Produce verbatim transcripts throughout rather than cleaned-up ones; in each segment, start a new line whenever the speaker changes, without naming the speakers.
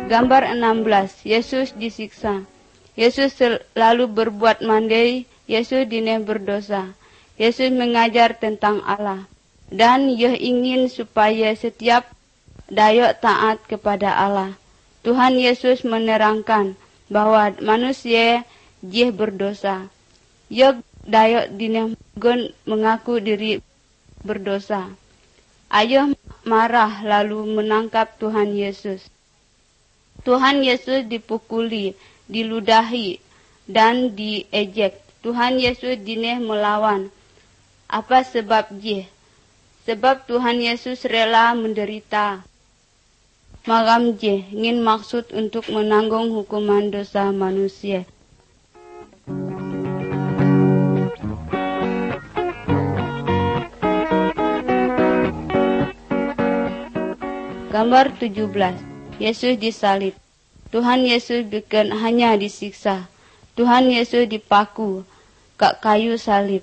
Gambar enam belas. Yesus disiksa. Yesus selalu berbuat mandai. Yesus dineh berdosa. Yesus mengajar tentang Allah. Dan Ia ingin supaya setiap dayok taat kepada Allah. Tuhan Yesus menerangkan bahwa manusia jih berdosa. Ia dayok dineh gun mengaku diri berdosa. Ayah marah lalu menangkap Tuhan Yesus. Tuhan Yesus dipukuli, diludahi, dan diejek. Tuhan Yesus dineh melawan. Apa sebab jih? Sebab Tuhan Yesus rela menderita. Magam jih, ingin maksud untuk menanggung hukuman dosa manusia. Gambar tujuh belas. Yesus disalib. Tuhan Yesus bukan hanya disiksa. Tuhan Yesus dipaku ke kayu salib.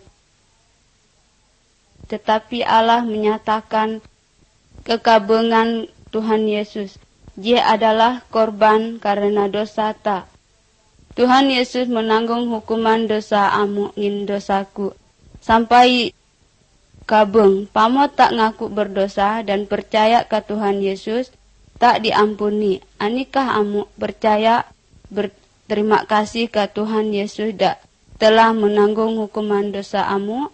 Tetapi Allah menyatakan kekabengan Tuhan Yesus. Dia adalah korban karena dosa tak. Tuhan Yesus menanggung hukuman dosa amu ngin dosaku. Sampai kabeng, pamo tak ngaku berdosa dan percaya ke Tuhan Yesus, tak diampuni. Anikah amu percaya berterima kasih ke Tuhan Yesus dak telah menanggung hukuman dosa amu?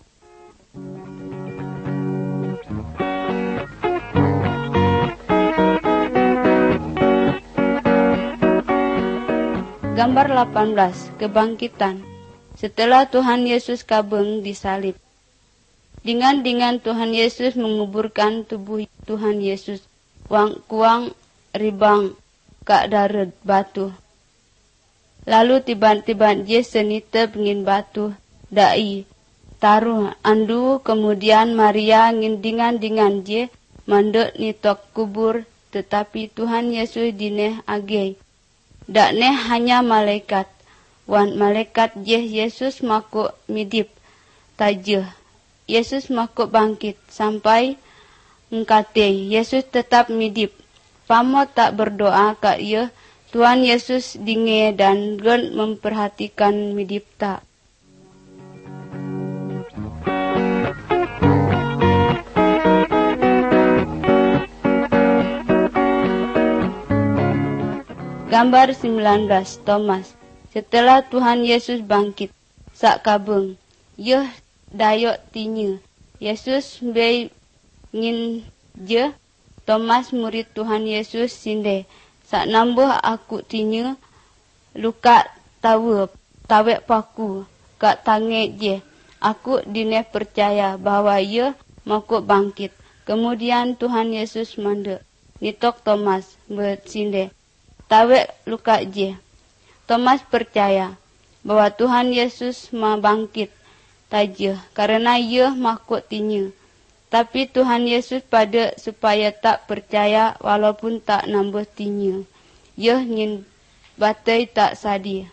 Gambar delapan belas. Kebangkitan. Setelah Tuhan Yesus kabeng disalib. Dengan-dengan Tuhan Yesus menguburkan tubuh Tuhan Yesus. Wang kuang ribang kak darat batu. Lalu tiba-tiba dia senita pengin batu. Dai. Taruh andu kemudian Maria ngin dengan-dengan dia mandek nitok kubur. Tetapi Tuhan Yesus dineh agei. Dak neh hanya malaikat. Wan malaikat je Yesus makuk midip. Tajeh. Yesus makuk bangkit. Sampai ngkate. Yesus tetap midip. Pamo tak berdoa ke ia. Tuhan Yesus dinge dan gen memperhatikan midip tak. Gambar sembilan belas. Thomas. Setelah Tuhan Yesus bangkit, sak kabeng, yeh dayok tinya. Yesus bei ngin je, Thomas murid Tuhan Yesus sinde. Sak nambuh aku tinya, luka tawe, tawek paku, kak tange je. Aku dineh percaya bahwa ye makuk bangkit. Kemudian Tuhan Yesus mandek. Nitok Thomas bersinde. Tawek luka je. Thomas percaya bahwa Tuhan Yesus mau bangkit tajeh karena ia makuk tinya. Tapi Tuhan Yesus pada supaya tak percaya walaupun tak nambah tinya. Ia ngin batai tak sadi.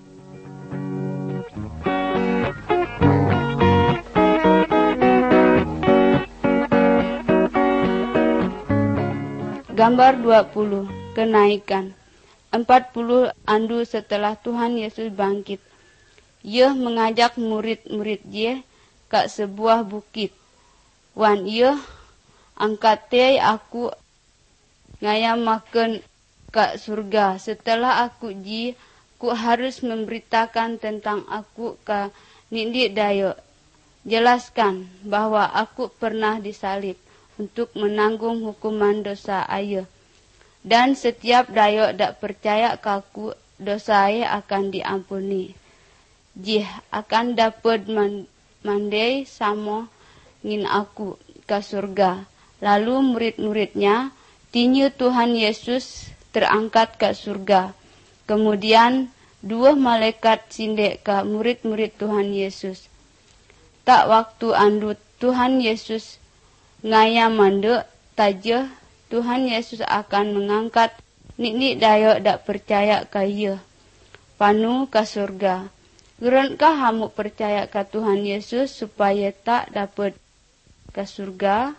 Gambar dua puluh. Kenaikan. Empat puluh andu setelah Tuhan Yesus bangkit. Ia mengajak murid-murid dia ke sebuah bukit. Wan ia angkate aku ngayam makan ke surga. Setelah aku ji, ku harus memberitakan tentang aku ke nindi dayo. Jelaskan bahwa aku pernah disalib untuk menanggung hukuman dosa ayah. Dan setiap dayok dak percaya kaku, dosa akan diampuni. Jih akan dapat mandai samo ngin aku ke surga. Lalu murid-muridnya tinyu Tuhan Yesus terangkat ke surga. Kemudian dua malaikat sinde ke murid-murid Tuhan Yesus. Tak waktu andu Tuhan Yesus ngaya mandek tajeh. Tuhan Yesus akan mengangkat nini dayok dak percaya ke ia. Panu ke surga. Geronkah kamu percaya ke Tuhan Yesus supaya tak dapat ke surga?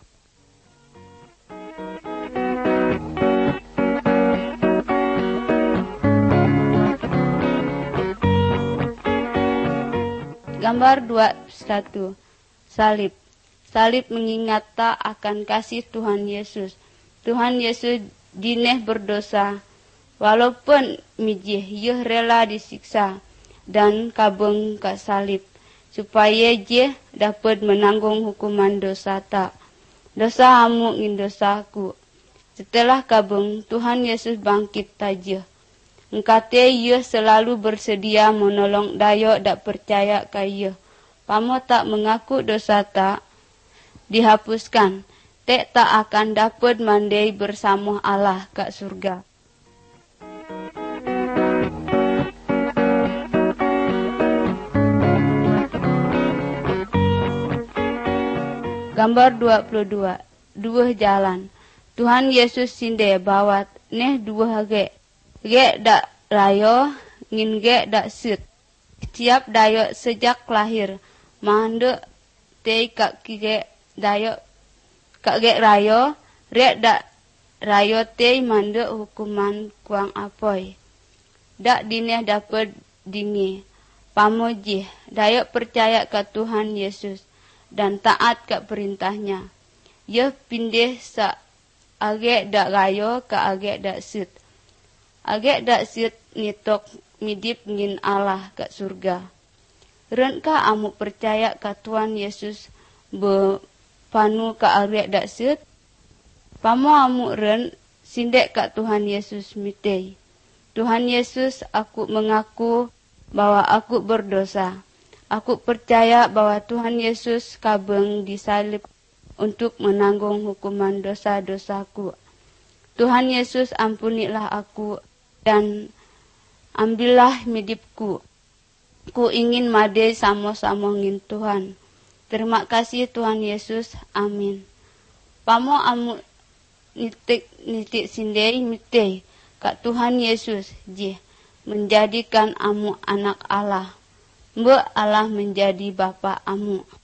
Gambar dua puluh satu. Salib. Salib mengingat tak akan kasih Tuhan Yesus. Tuhan Yesus dineh berdosa. Walaupun mijih, ia rela disiksa dan kabeng ke salib. Supaya je dapat menanggung hukuman dosa tak. Dosa hamu ngin dosaku. Setelah kabeng, Tuhan Yesus bangkit taja. Engkate ia selalu bersedia menolong dayo dak percaya ka ia. Pamo tak mengaku dosa tak dihapuskan. Tek tak akan dapat mandai bersama Allah ke surga. Gambar dua puluh dua. Dua jalan. Tuhan Yesus sinde bawat neh dua ge. Ge dak rayo, ngin ge dak sit. Setiap dayo sejak lahir. Mande tei kak kige dayo kak ge rayo. Re dak rayo tei mande hukuman kuang apoy. Dak dineh dapat dingi. Pamoji, dayo percaya ke Tuhan Yesus. Dan taat ke perintahnya. Ia pindih sa age dak rayo ke age dak sit. Age dak sit nitok midip ngin Allah ke surga. Ren ka amu percaya ke Tuhan Yesus be panu ke age dak sit. Pamo amu ren sindek ke Tuhan Yesus mitei. Tuhan Yesus, aku mengaku bahwa aku berdosa. Aku percaya bahwa Tuhan Yesus kabeng disalib untuk menanggung hukuman dosa-dosaku. Tuhan Yesus, ampunilah aku dan ambillah hidupku. Ku ingin made samo-samo ngin Tuhan. Terima kasih Tuhan Yesus. Amin. Pamo amu nitik nitik sindei mitei kak Tuhan Yesus je menjadikan amu anak Allah. Mbok Allah menjadi Bapa amu.